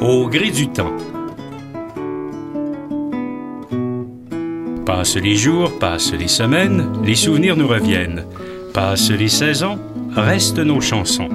Au gré du temps. Passent les jours, passent les semaines, les souvenirs nous reviennent. Passent les saisons, restent nos chansons.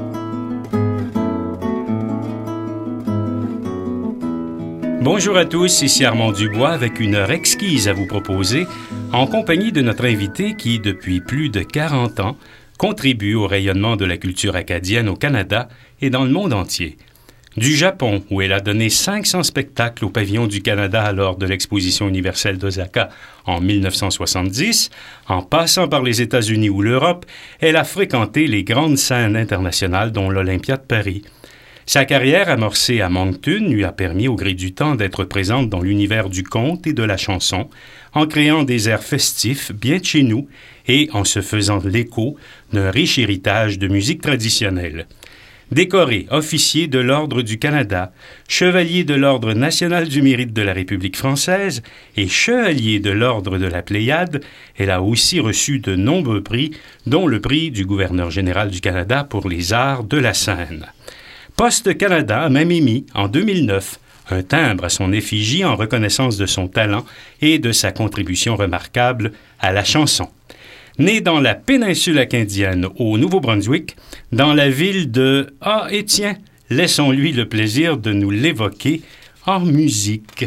Bonjour à tous, ici Armand Dubois avec une heure exquise à vous proposer, en compagnie de notre invité qui, depuis plus de 40 ans, contribue au rayonnement de la culture acadienne au Canada et dans le monde entier. Du Japon, où elle a donné 500 spectacles au Pavillon du Canada lors de l'Exposition universelle d'Osaka en 1970, en passant par les États-Unis ou l'Europe, elle a fréquenté les grandes scènes internationales dont l'Olympia de Paris. Sa carrière amorcée à Moncton lui a permis au gré du temps d'être présente dans l'univers du conte et de la chanson, en créant des airs festifs bien de chez nous et en se faisant l'écho d'un riche héritage de musique traditionnelle. Décorée officier de l'Ordre du Canada, chevalier de l'Ordre national du mérite de la République française et chevalier de l'Ordre de la Pléiade, elle a aussi reçu de nombreux prix, dont le prix du gouverneur général du Canada pour les arts de la scène. Poste Canada a même émis, en 2009, un timbre à son effigie en reconnaissance de son talent et de sa contribution remarquable à la chanson. Né dans la péninsule acadienne au Nouveau-Brunswick, dans la ville de... Ah, et tiens, laissons-lui le plaisir de nous l'évoquer en musique.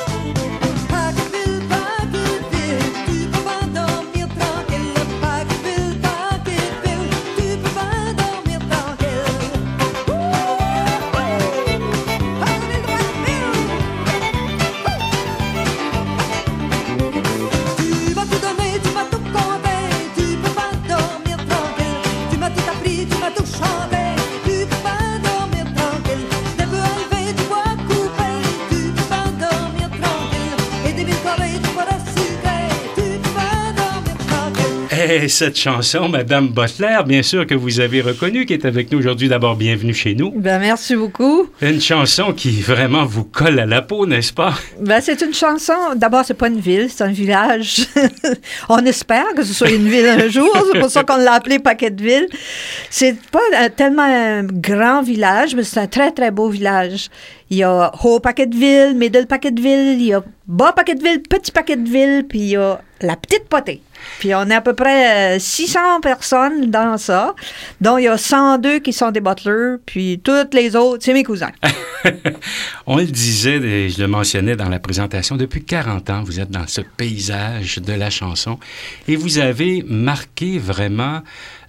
Et cette chanson, Madame Butler, bien sûr que vous avez reconnue, qui est avec nous aujourd'hui. D'abord, bienvenue chez nous. Ben, merci beaucoup. Une chanson qui vraiment vous colle à la peau, n'est-ce pas? Ben, c'est une chanson, d'abord, c'est pas une ville, c'est un village. On espère que ce soit une ville un jour, c'est pour ça qu'on l'a appelé Paquetteville. C'est pas tellement un grand village, mais c'est un très, très beau village. Il y a Haut Paquetteville, Middle Paquetteville, il y a Bas Paquetteville, Petit Paquetteville, puis il y a la Petite Potée. Puis on est à peu près 600 personnes dans ça, dont il y a 102 qui sont des butlers, puis toutes les autres, c'est mes cousins. On le disait, et je le mentionnais dans la présentation, depuis 40 ans, vous êtes dans ce paysage de la chanson et vous avez marqué vraiment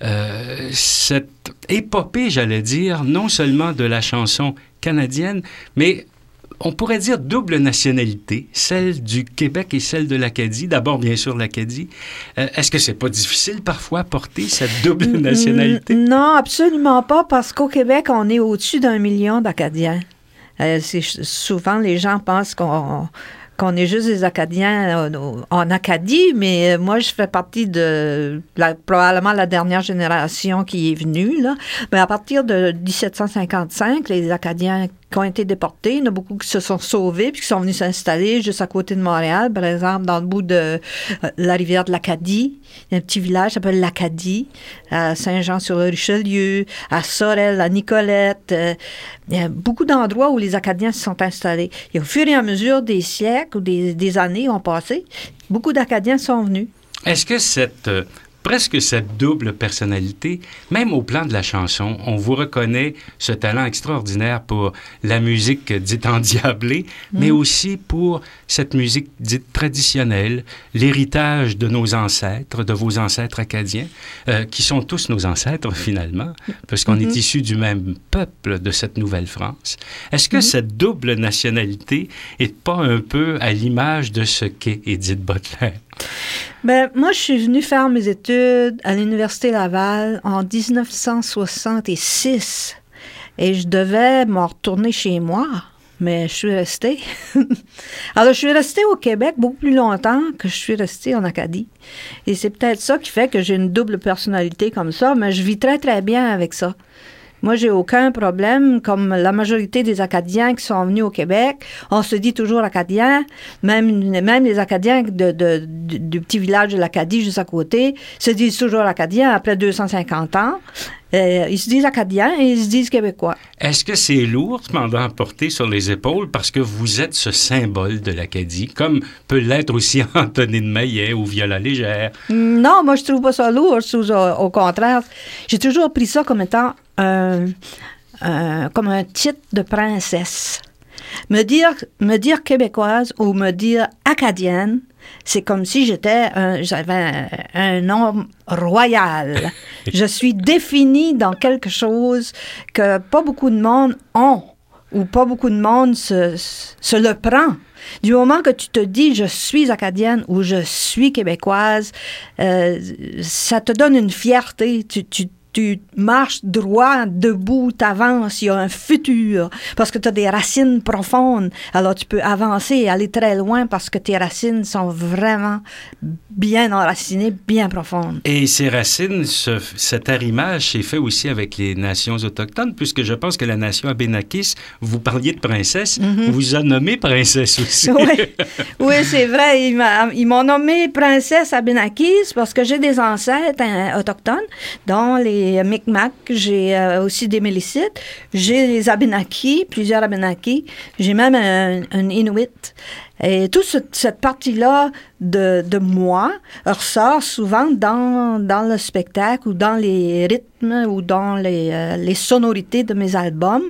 cette épopée, j'allais dire, non seulement de la chanson canadienne, mais on pourrait dire double nationalité, celle du Québec et celle de l'Acadie. D'abord, bien sûr, l'Acadie. Est-ce que c'est pas difficile parfois porter cette double nationalité? Non, absolument pas, parce qu'au Québec, on est au-dessus d'1 million d'Acadiens. Souvent, les gens pensent qu'on est juste des Acadiens en Acadie, mais moi, je fais partie de probablement la dernière génération qui est venue, là. Mais à partir de 1755, les Acadiens qui ont été déportés, il y en a beaucoup qui se sont sauvés puis qui sont venus s'installer juste à côté de Montréal, par exemple, dans le bout de la rivière de l'Acadie. Il y a un petit village qui s'appelle l'Acadie, à Saint-Jean-sur-le-Richelieu, à Sorel, à Nicolette. Il y a beaucoup d'endroits où les Acadiens se sont installés. Et au fur et à mesure des siècles ou des années ont passé, beaucoup d'Acadiens sont venus. Est-ce que presque cette double personnalité, même au plan de la chanson, on vous reconnaît ce talent extraordinaire pour la musique dite endiablée, mais aussi pour cette musique dite traditionnelle, l'héritage de nos ancêtres, de vos ancêtres acadiens, qui sont tous nos ancêtres finalement, parce qu'on est issus du même peuple de cette Nouvelle-France. Est-ce que cette double nationalité est pas un peu à l'image de ce qu'est Édith Butler? Ben, moi, je suis venue faire mes études à l'Université Laval en 1966 et je devais m'en retourner chez moi, mais je suis restée. Alors, je suis restée au Québec beaucoup plus longtemps que je suis restée en Acadie. Et c'est peut-être ça qui fait que j'ai une double personnalité comme ça, mais je vis très, très bien avec ça. Moi, j'ai aucun problème. Comme la majorité des Acadiens qui sont venus au Québec, on se dit toujours Acadien. Même les Acadiens du petit village de l'Acadie, juste à côté, se disent toujours Acadiens après 250 ans. Ils se disent Acadiens et ils se disent Québécois. Est-ce que c'est lourd, cependant, à porter sur les épaules parce que vous êtes ce symbole de l'Acadie, comme peut l'être aussi Antonine Maillet ou Viola Légère? Non, moi, je trouve pas ça lourd. Au contraire, j'ai toujours pris ça comme étant comme un titre de princesse. Me dire québécoise ou me dire acadienne, c'est comme si j'avais un nom royal. Je suis définie dans quelque chose que pas beaucoup de monde ont ou pas beaucoup de monde se le prend. Du moment que tu te dis « je suis acadienne » ou « je suis québécoise », ça te donne une fierté. Tu marches droit, debout, t'avances, il y a un futur, parce que tu as des racines profondes. Alors, tu peux avancer et aller très loin parce que tes racines sont vraiment bien enracinées, bien profondes. Et ces racines, cet arrimage s'est fait aussi avec les nations autochtones, puisque je pense que la nation Abénakis, vous parliez de princesse, vous a nommé princesse aussi. Oui, c'est vrai. Ils m'ont nommé princesse Abénakis parce que j'ai des ancêtres autochtones, dont les Micmac, j'ai aussi des Mélicites, j'ai les Abénakis, plusieurs Abénakis, j'ai même un Inuit. Et toute cette partie-là de moi ressort souvent dans le spectacle ou dans les rythmes ou dans les sonorités de mes albums.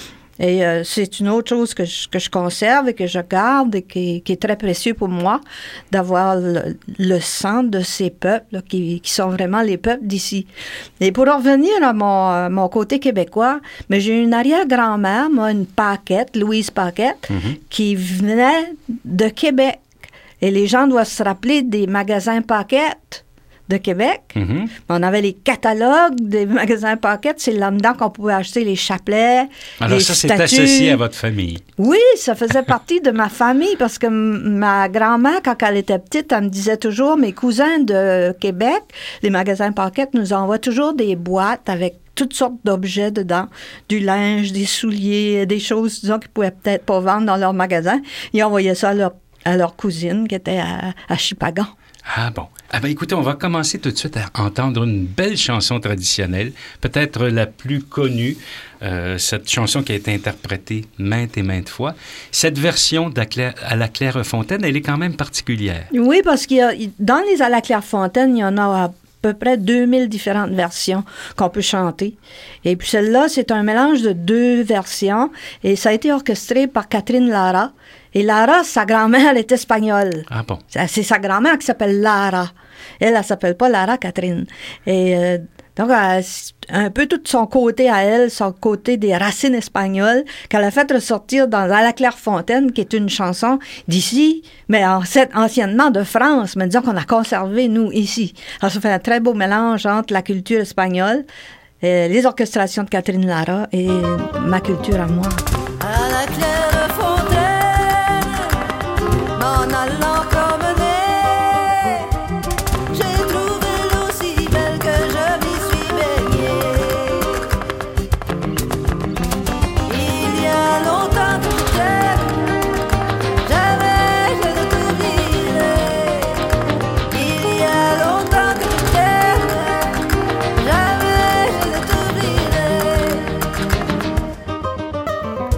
Et c'est une autre chose que je conserve et que je garde et qui est très précieux pour moi, d'avoir le sang de ces peuples là, qui sont vraiment les peuples d'ici. Et pour en revenir à mon côté québécois, mais j'ai une arrière-grand-mère, moi, une Paquette, Louise Paquette, qui venait de Québec. Et les gens doivent se rappeler des magasins Paquette de Québec. On avait les catalogues des magasins Paquette. C'est là-dedans qu'on pouvait acheter les chapelets, alors les ça, statues. c'est associé à votre famille. Oui, ça faisait partie de ma famille parce que ma grand-mère, quand elle était petite, elle me disait toujours, mes cousins de Québec, les magasins Paquette nous envoient toujours des boîtes avec toutes sortes d'objets dedans, du linge, des souliers, des choses, disons, qu'ils ne pouvaient peut-être pas vendre dans leur magasin. Ils envoyaient ça à leur cousine qui était à Chipagan. Ah bon. Ah ben écoutez, on va commencer tout de suite à entendre une belle chanson traditionnelle, peut-être la plus connue, cette chanson qui a été interprétée maintes et maintes fois. Cette version à la Clairefontaine, elle est quand même particulière. Oui, parce dans les à la Clairefontaine, il y en a à peu près 2000 différentes versions qu'on peut chanter. Et puis celle-là, c'est un mélange de 2 versions et ça a été orchestré par Catherine Lara. Et Lara, sa grand-mère, elle est espagnole. Ah bon? C'est sa grand-mère qui s'appelle Lara. Elle s'appelle pas Lara Catherine. Et donc, un peu tout son côté à elle, son côté des racines espagnoles, qu'elle a fait ressortir dans À la Clairefontaine, qui est une chanson d'ici, mais anciennement de France, mais disons qu'on a conservé, nous, ici. Alors, ça fait un très beau mélange entre la culture espagnole, les orchestrations de Catherine Lara et ma culture à moi. À la Clairefontaine, m'en allant promener, j'ai trouvé l'eau si belle que je m'y suis baignée. Il y a longtemps que je t'aime, jamais je ne t'oublierai. Il y a longtemps que je t'aime, jamais je ne t'oublierai.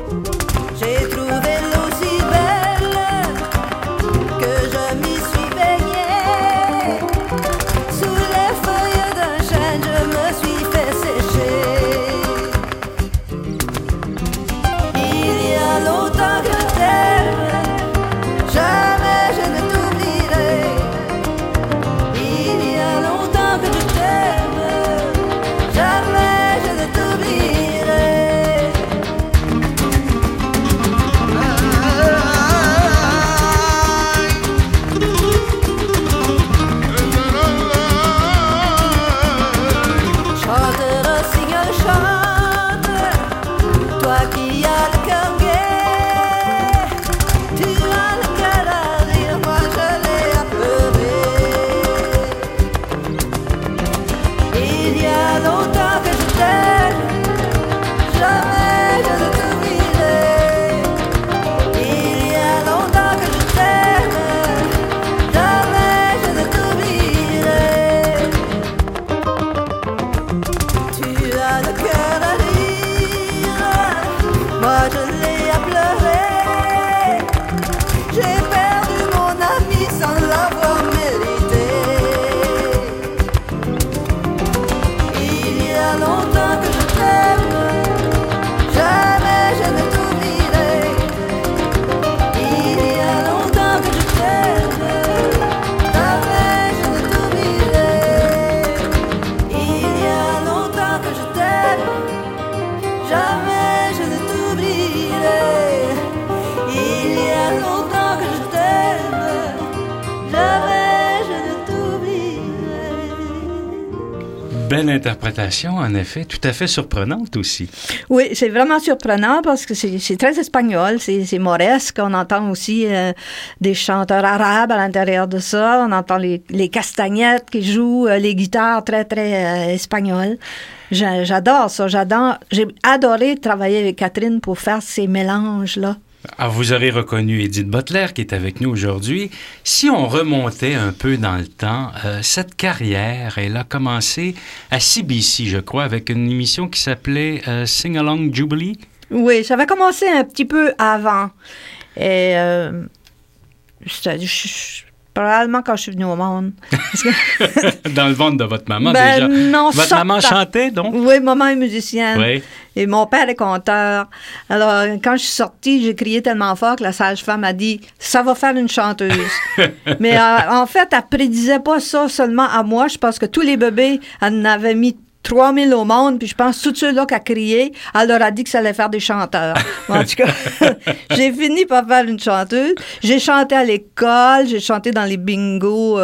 Belle interprétation, en effet, tout à fait surprenante aussi. Oui, c'est vraiment surprenant parce que c'est très espagnol, c'est mauresque. On entend aussi des chanteurs arabes à l'intérieur de ça. On entend les castagnettes qui jouent, les guitares très, très espagnoles. J'adore ça. J'ai adoré travailler avec Catherine pour faire ces mélanges-là. Alors, vous aurez reconnu Edith Butler qui est avec nous aujourd'hui. Si on remontait un peu dans le temps, cette carrière, elle a commencé à CBC, je crois, avec une émission qui s'appelait Sing Along Jubilee. Oui, ça avait commencé un petit peu avant. Et probablement quand je suis venue au monde. Dans le ventre de votre maman, ben, déjà. Non, votre maman chantait, donc? Oui, maman est musicienne. Oui. Et mon père est conteur. Alors, quand je suis sortie, j'ai crié tellement fort que la sage-femme a dit « Ça va faire une chanteuse. » Mais en fait, elle prédisait pas ça seulement à moi. Je pense que tous les bébés, elle en avait mis 3000 au monde, puis je pense tous ceux-là qui a crié, elle leur a dit que ça allait faire des chanteurs. En tout cas, j'ai fini par faire une chanteuse. J'ai chanté à l'école, j'ai chanté dans les bingos,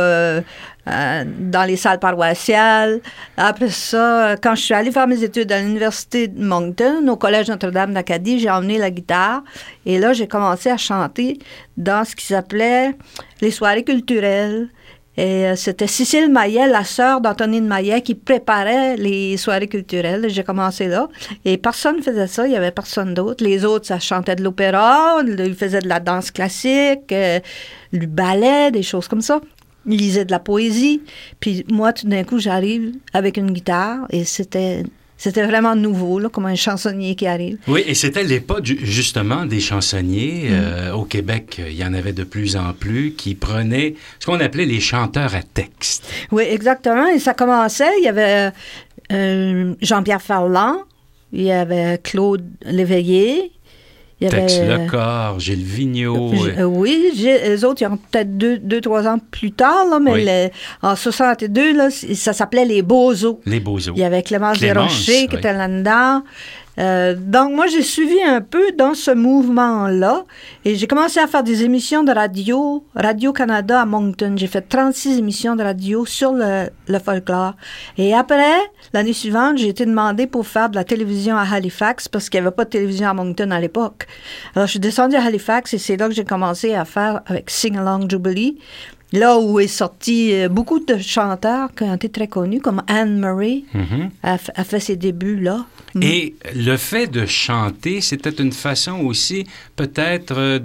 dans les salles paroissiales. Après ça, quand je suis allée faire mes études à l'Université de Moncton, au Collège Notre-Dame d'Acadie, j'ai emmené la guitare. Et là, j'ai commencé à chanter dans ce qui s'appelait les soirées culturelles. Et c'était Cécile Maillet, la sœur d'Antonine Maillet, qui préparait les soirées culturelles. J'ai commencé là. Et personne ne faisait ça. Il n'y avait personne d'autre. Les autres, ça chantait de l'opéra, ils faisaient de la danse classique, du ballet, des choses comme ça. Ils lisaient de la poésie. Puis moi, tout d'un coup, j'arrive avec une guitare et c'était vraiment nouveau, là, comme un chansonnier qui arrive. Oui, et c'était l'époque, justement, des chansonniers. Au Québec, il y en avait de plus en plus qui prenaient ce qu'on appelait les chanteurs à texte. Oui, exactement. Et ça commençait, il y avait Jean-Pierre Ferland, il y avait Claude Léveillé, il y avait... Tex Lecor, Gilles Vigneault. Oui, les autres, ils ont peut-être 2-3 ans plus tard, là, mais oui. en 62, là, ça s'appelait les Beaux-Os. Les Beaux-Os. Il y avait Clémence Desrochers qui était là-dedans. Donc, moi, j'ai suivi un peu dans ce mouvement-là et j'ai commencé à faire des émissions de radio, Radio-Canada à Moncton. J'ai fait 36 émissions de radio sur le folklore. Et après, l'année suivante, j'ai été demandée pour faire de la télévision à Halifax parce qu'il n'y avait pas de télévision à Moncton à l'époque. Alors, je suis descendue à Halifax et c'est là que j'ai commencé à faire avec Sing Along Jubilee. Là où est sorti beaucoup de chanteurs qui ont été très connus, comme Anne Murray a fait ses débuts là. Et le fait de chanter, c'était une façon aussi peut-être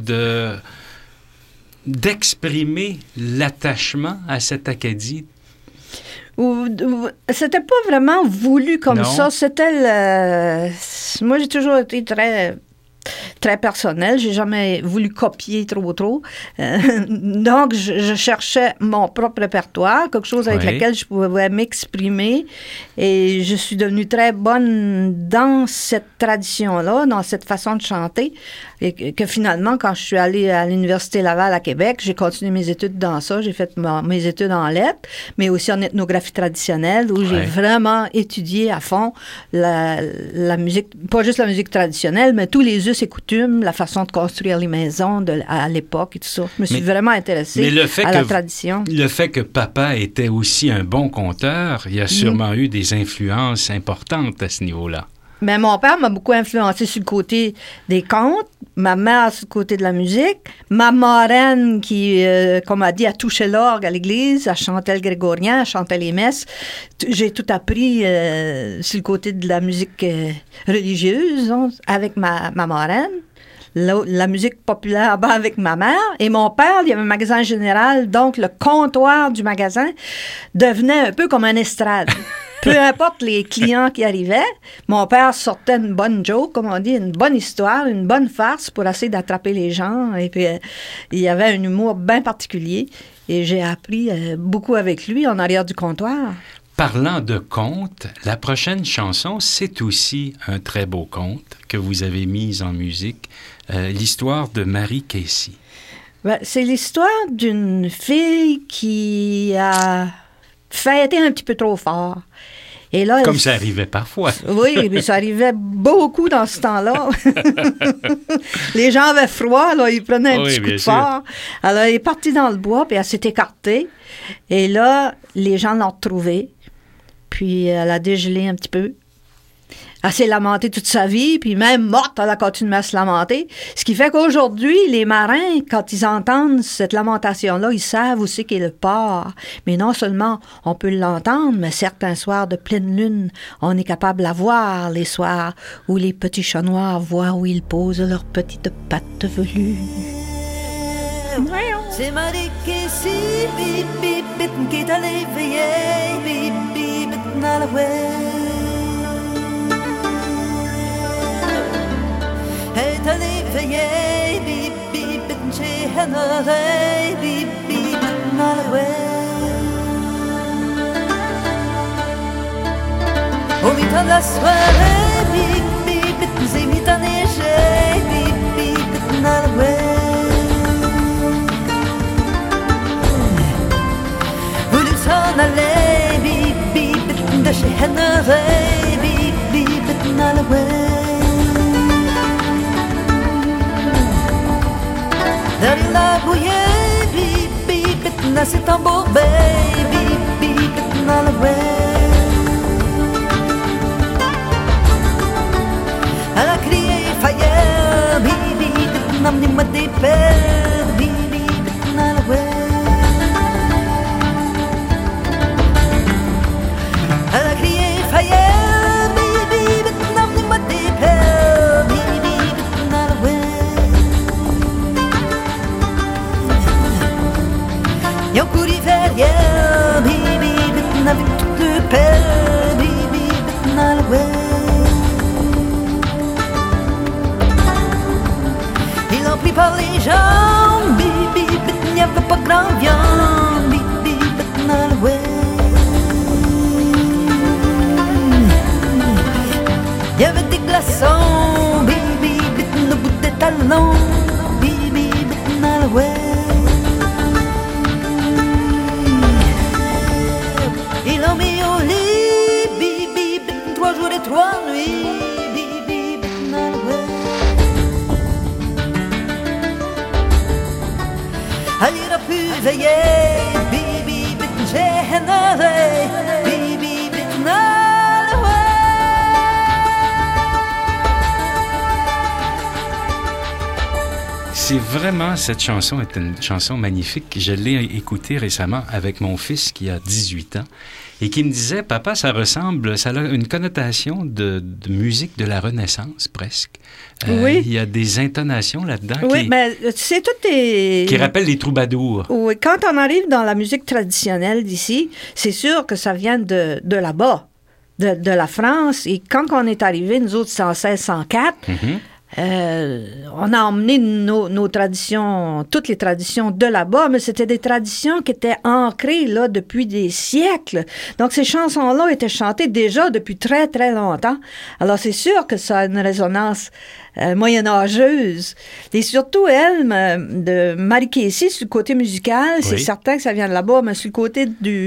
d'exprimer l'attachement à cette Acadie. C'était pas vraiment voulu comme non. ça. C'était moi, j'ai toujours été très personnel. J'ai jamais voulu copier trop. Donc, je cherchais mon propre répertoire, quelque chose avec lequel je pouvais m'exprimer. Et je suis devenue très bonne dans cette tradition-là, dans cette façon de chanter. Et que finalement, quand je suis allée à l'Université Laval à Québec, j'ai continué mes études dans ça. J'ai fait mes études en lettres, mais aussi en ethnographie traditionnelle, où j'ai vraiment étudié à fond la musique, pas juste la musique traditionnelle, mais tous les us et coutumes, la façon de construire les maisons à l'époque et tout ça. Je me suis vraiment intéressée à la tradition. Le fait que papa était aussi un bon conteur, il y a sûrement eu des influences importantes à ce niveau-là. Mais mon père m'a beaucoup influencé sur le côté des contes, ma mère sur le côté de la musique, ma marraine qui, comme a dit, a touché l'orgue à l'église, elle chantait le grégorien, elle chantait les messes. J'ai tout appris sur le côté de la musique religieuse avec ma marraine. La musique populaire avec ma mère. Et mon père, il y avait un magasin général, donc le comptoir du magasin devenait un peu comme un estrade. Peu importe les clients qui arrivaient, mon père sortait une bonne joke, comme on dit, une bonne histoire, une bonne farce pour essayer d'attraper les gens. Et puis, il y avait un humour bien particulier. Et j'ai appris beaucoup avec lui en arrière du comptoir. Parlant de conte, la prochaine chanson, c'est aussi un très beau conte que vous avez mis en musique, l'histoire de Marie Casey. Ben, c'est l'histoire d'une fille qui a fêté un petit peu trop fort. Et là, comme ça arrivait parfois. Oui, mais ça arrivait beaucoup dans ce temps-là. Les gens avaient froid, là, ils prenaient un petit coup de fort. Alors, elle est partie dans le bois, puis elle s'est écartée. Et là, les gens l'ont retrouvée. puis elle a dégelé un petit peu. Elle s'est lamentée toute sa vie, puis même morte, elle a continué à se lamenter. Ce qui fait qu'aujourd'hui, les marins, quand ils entendent cette lamentation-là, ils savent où c'est qu'est le port. Mais non seulement on peut l'entendre, mais certains soirs de pleine lune, on est capable de la voir, les soirs où les petits chats noirs voient où ils posent leurs petites pattes velues. C'est Marie Casey, bip bip bitten qui est allé veiller, bip bip bitten à la est allé veiller, bip bip bitten chez Henry, bip bip bitten à la au mi-temps de la soirée, bip bip bitten s'est mis à neiger, bip bip bitten à la s'en allait, bip bip bitten de chez Henry, bip bip bitten à la derrière la bouillée, bip bip bitten à s'est embourbé, bip bip bitten à la elle a crié fire, bip bip bitten amenez-moi des perles, bip bip bitten à la elle a crié fire, baby, bitten amenez-moi des perles, baby, bitten à la ils ont couru derrière, baby, bitten avec toutes les perles, baby, bitten à la ils l'ont pris par les jambes, baby, bitten, il n'y avait pas grand viande, baby, bitten à la il y avait des glaçons, baby, bitten au bout des talons, baby, bitten à la ils l'ont mis au lit, baby, bitten 3 jours et 3 nuits, baby, bitten à la elle ira plus veiller, baby, bitten chez Henry, baby, bitten à la C'est vraiment, cette chanson est une chanson magnifique. Je l'ai écoutée récemment avec mon fils qui a 18 ans et qui me disait, papa, ça a une connotation de musique de la Renaissance presque. Oui. Il y a des intonations là-dedans Oui, mais c'est tout est... qui rappellent les troubadours. Oui, quand on arrive dans la musique traditionnelle d'ici, c'est sûr que ça vient de là-bas, de la France. Et quand on est arrivé, nous autres, 116, 104, on a emmené nos traditions, toutes les traditions de là-bas, mais c'était des traditions qui étaient ancrées là depuis des siècles. Donc ces chansons-là étaient chantées déjà depuis très très longtemps. Alors c'est sûr que ça a une résonance moyenâgeuse. Et surtout elle, de Marie Casey, sur le côté musical, c'est certain que ça vient de là-bas, mais sur le côté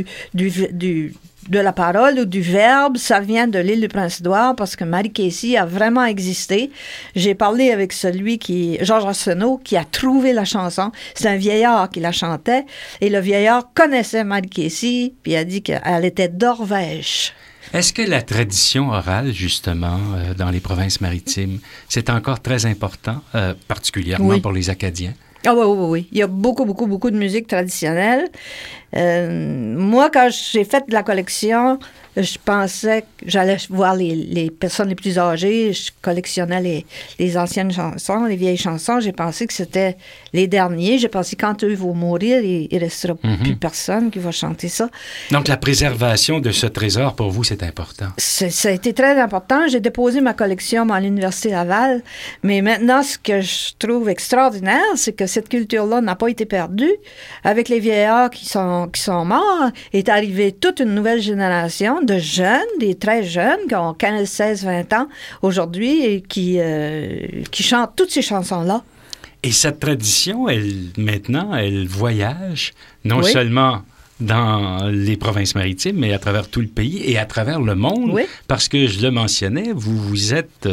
de la parole ou du verbe, ça vient de l'île du Prince-Édouard parce que Marie Casey a vraiment existé. J'ai parlé avec Georges Arsenault, qui a trouvé la chanson. C'est un vieillard qui la chantait et le vieillard connaissait Marie Casey puis a dit qu'elle était d'Orvèche. Est-ce que la tradition orale, justement, dans les provinces maritimes, c'est encore très important, particulièrement pour les Acadiens? Ah oui. Il y a beaucoup de musique traditionnelle. Moi, quand j'ai fait de la collection, je pensais que j'allais voir les personnes les plus âgées. Je collectionnais les anciennes chansons, les vieilles chansons. J'ai pensé que c'était les derniers. J'ai pensé que quand eux vont mourir, il ne restera plus personne qui va chanter ça. Donc, la préservation de ce trésor, pour vous, c'est important. Ça a été très important. J'ai déposé ma collection à l'Université Laval. Mais maintenant, ce que je trouve extraordinaire, c'est que cette culture-là n'a pas été perdue. Avec les vieillards qui sont morts, est arrivée toute une nouvelle génération de jeunes, des très jeunes, qui ont 15, 16, 20 ans aujourd'hui et qui chantent toutes ces chansons-là. Et cette tradition, maintenant, elle voyage non seulement dans les provinces maritimes, mais à travers tout le pays et à travers le monde. Oui. Parce que, je le mentionnais, vous vous êtes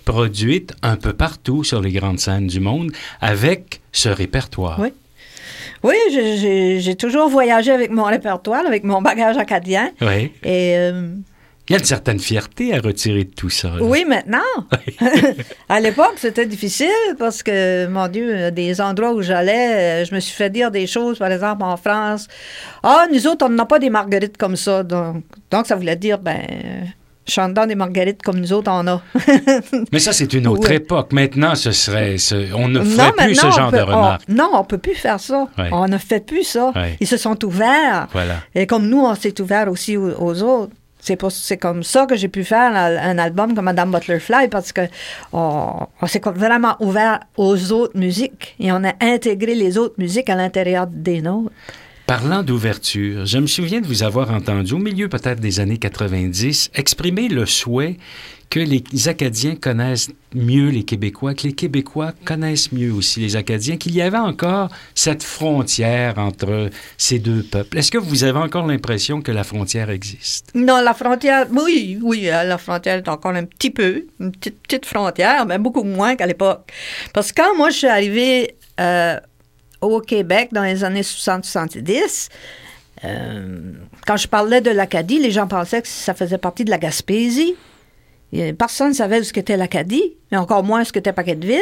produite un peu partout sur les grandes scènes du monde avec ce répertoire. Oui. Oui, j'ai toujours voyagé avec mon répertoire, avec mon bagage acadien. Oui. Et Il y a une certaine fierté à retirer de tout ça. Là. oui, maintenant. À l'époque, c'était difficile parce que, mon Dieu, des endroits où j'allais, je me suis fait dire des choses, par exemple, en France. Ah, nous autres, on n'a pas des marguerites comme ça. Donc ça voulait dire, chante dans des marguerites comme nous autres, on a. Mais ça, c'est une autre Oui. époque. Maintenant, on ne ferait plus ce genre de remarques. Non, on ne peut plus faire ça. Oui. On ne fait plus ça. Oui. Ils se sont ouverts. Voilà. Et comme nous, on s'est ouverts aussi aux autres. C'est comme ça que j'ai pu faire un album comme Madame Butterfly parce que on s'est vraiment ouvert aux autres musiques et on a intégré les autres musiques à l'intérieur des nôtres. Parlant d'ouverture, je me souviens de vous avoir entendu, au milieu peut-être des années 90, exprimer le souhait que les Acadiens connaissent mieux les Québécois, que les Québécois connaissent mieux aussi les Acadiens, qu'il y avait encore cette frontière entre ces deux peuples. Est-ce que vous avez encore l'impression que la frontière existe? Non, la frontière, oui, la frontière est encore un petit peu, une petite frontière, mais beaucoup moins qu'à l'époque. Parce que quand moi, je suis arrivée au Québec dans les années 60-70, quand je parlais de l'Acadie, les gens pensaient que ça faisait partie de la Gaspésie. Et personne ne savait ce qu'était l'Acadie, mais encore moins ce qu'était Paquetteville.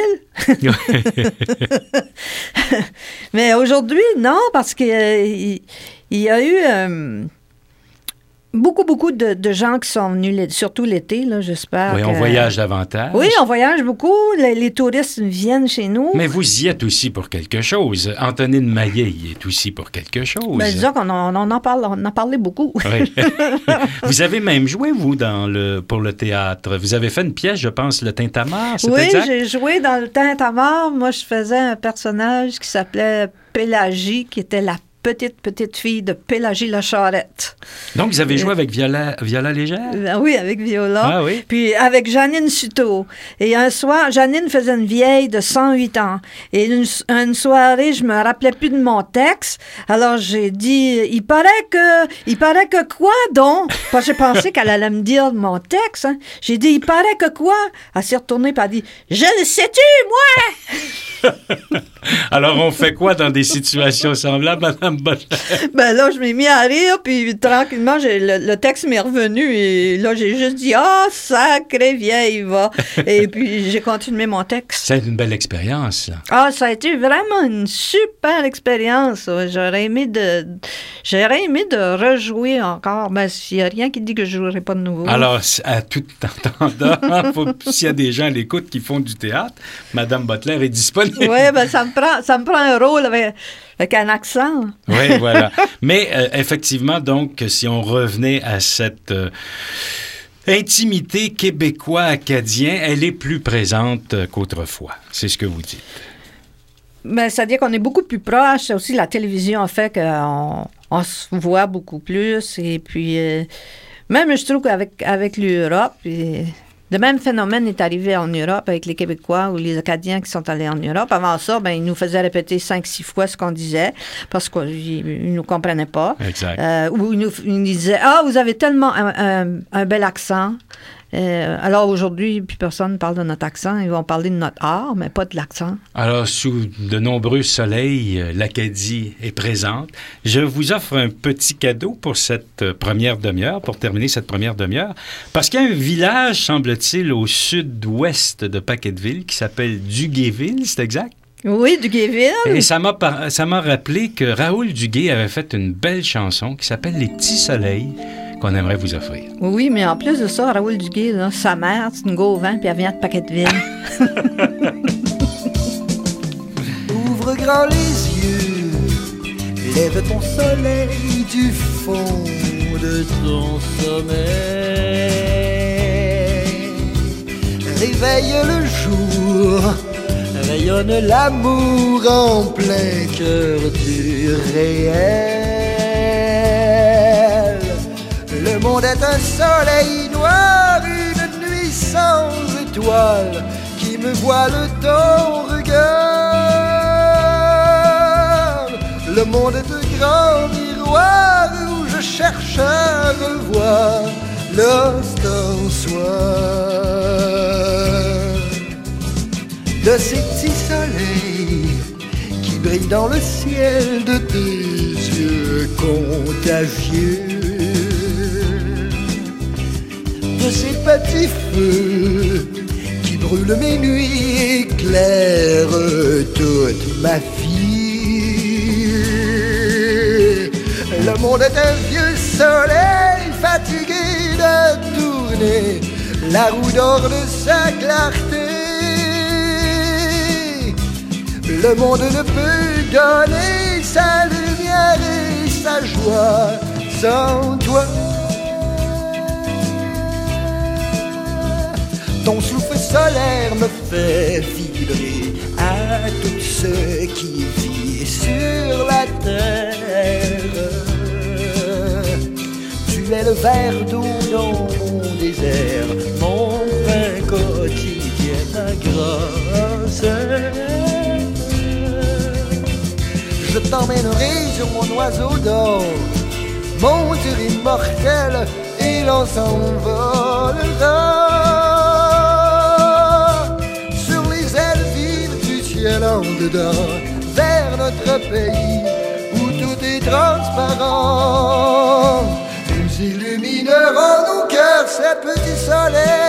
Mais aujourd'hui, non, parce qu'il y a eu beaucoup de gens qui sont venus, surtout l'été, là, j'espère. Oui, on voyage davantage. Oui, on voyage beaucoup. Les touristes viennent chez nous. Mais vous y êtes aussi pour quelque chose. Antonine Maillet y est aussi pour quelque chose. Ben, disons qu'on on en parlé beaucoup. Oui. Vous avez même joué, vous, pour le théâtre. Vous avez fait une pièce, je pense, Le Tintamarre, c'est oui, exact? j'ai joué dans Le Tintamarre. Moi, je faisais un personnage qui s'appelait Pélagie, qui était la petite fille de Pélagie La Charrette. Donc, vous avez joué avec Viola Légère? Oui, avec Viola. Ah oui? Puis avec Janine Suto. Et un soir, Janine faisait une vieille de 108 ans. Et une soirée, je me rappelais plus de mon texte. Alors j'ai dit, il paraît que quoi donc? Parce que j'ai pensé qu'elle allait me dire mon texte. Hein. J'ai dit, il paraît que quoi? Elle s'est retournée et elle a dit, je le sais-tu, moi? Alors, on fait quoi dans des situations semblables, Mme Butler? Ben là, je m'ai mis à rire, puis tranquillement, le texte m'est revenu, et là, j'ai juste dit « Ah, sacré vieille, va! » Et puis, j'ai continué mon texte. C'est une belle expérience, là. Ah, ça a été vraiment une super expérience. J'aurais aimé de rejouer encore. Ben, s'il n'y a rien qui dit que je ne jouerai pas de nouveau. Alors, à tout entendant, s'il y a des gens à l'écoute qui font du théâtre, Mme Butler est disponible. Oui, ben ça me prend un rôle avec un accent. Oui, voilà. Mais effectivement, donc, si on revenait à cette intimité québécois-acadien, elle est plus présente qu'autrefois. C'est ce que vous dites. Ben, c'est-à-dire qu'on est beaucoup plus proche. Aussi, la télévision a fait qu'on se voit beaucoup plus. Et puis, même, je trouve qu'avec l'Europe... Le même phénomène est arrivé en Europe avec les Québécois ou les Acadiens qui sont allés en Europe. Avant ça, ben, ils nous faisaient répéter 5-6 fois ce qu'on disait parce qu'ils ne nous comprenaient pas. Exact. Ou ils nous disaient « Ah, vous avez tellement un bel accent. » Alors aujourd'hui, plus personne ne parle de notre accent. Ils vont parler de notre art, mais pas de l'accent. Alors, sous de nombreux soleils, l'Acadie est présente. Je vous offre un petit cadeau pour cette première demi-heure, pour terminer cette première demi-heure, parce qu'il y a un village, semble-t-il, au sud-ouest de Paquetteville qui s'appelle Duguayville, c'est exact? Oui, Duguayville. Et ça m'a rappelé que Raoul Duguay avait fait une belle chanson qui s'appelle « Les petits soleils » qu'on aimerait vous offrir. Oui, mais en plus de ça, Raoul Duguay, là, sa mère, c'est une Gauvin, puis elle vient de Paquetteville. Ouvre grand les yeux, lève ton soleil du fond de ton sommeil. Réveille le jour, rayonne l'amour en plein cœur du réel. Le monde est un soleil noir, une nuit sans étoiles qui me voile ton regard. Le monde est un grand miroir où je cherche à revoir l'instant soir. De ces petits soleils qui brillent brille dans le ciel de tes yeux contagieux. De ces petits feux qui brûlent mes nuits, éclairent toute ma vie. Le monde est un vieux soleil fatigué de tourner la roue d'or de sa clarté. Le monde ne peut donner sa lumière et sa joie sans toi. Ton souffle solaire me fait vibrer à tout ce qui vit sur la terre. Tu es le verre d'eau dans mon désert, mon pain quotidien, ta grâce. Je t'emmènerai sur mon oiseau d'or, monture immortelle, et l'on s'envolera sur les ailes vives du ciel en dedans, vers notre pays où tout est transparent. Nous illuminerons nos cœurs, ces petits soleils